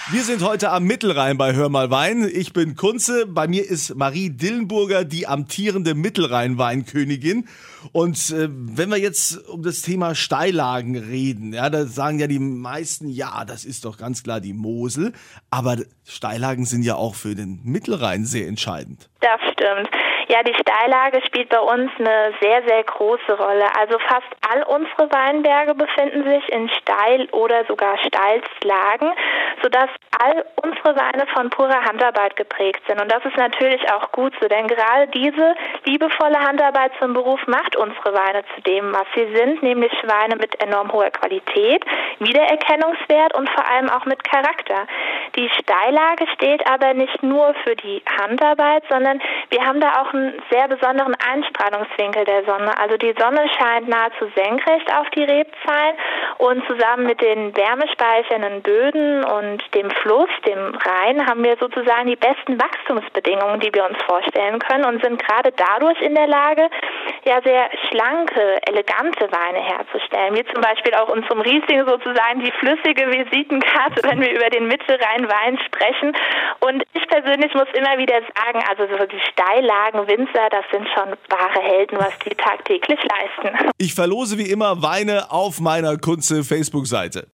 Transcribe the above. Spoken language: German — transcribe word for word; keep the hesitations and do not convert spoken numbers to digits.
Wir sind heute am Mittelrhein bei Hör mal Wein. Ich bin Kunze, bei mir ist Marie Dillenburger, die amtierende Mittelrhein-Weinkönigin. Und äh, wenn wir jetzt um das Thema Steillagen reden, ja, da sagen ja die meisten, ja, das ist doch ganz klar die Mosel. Aber Steillagen sind ja auch für den Mittelrhein sehr entscheidend. Das stimmt. Ja, die Steillage spielt bei uns eine sehr, sehr große Rolle. Also fast all unsere Weinberge befinden sich in Steil- oder sogar Steilslagen, sodass all unsere Weine von purer Handarbeit geprägt sind. Und das ist natürlich auch gut so, denn gerade diese liebevolle Handarbeit zum Beruf macht unsere Weine zu dem, was sie sind, nämlich Weine mit enorm hoher Qualität, Wiedererkennungswert und vor allem auch mit Charakter. Die Steillage steht aber nicht nur für die Handarbeit, sondern wir haben da auch einen sehr besonderen Einstrahlungswinkel der Sonne. Also die Sonne scheint nahezu senkrecht auf die Rebzahlen und zusammen mit den wärmespeichernden Böden und dem Fluss, dem Rhein, haben wir sozusagen die besten Wachstumsbedingungen, die wir uns vorstellen können und sind gerade dadurch in der Lage, ja sehr schlanke, elegante Weine herzustellen, wie zum Beispiel auch unserem Riesling sozusagen die flüssige Visitenkarte, wenn wir über den Mittelrhein-Wein sprechen. Und ich persönlich muss immer wieder sagen, also so die Steillagen Winzer, das sind schon wahre Helden, was die tagtäglich leisten. Ich verlose wie immer Weine auf meiner Kunze Facebook-Seite.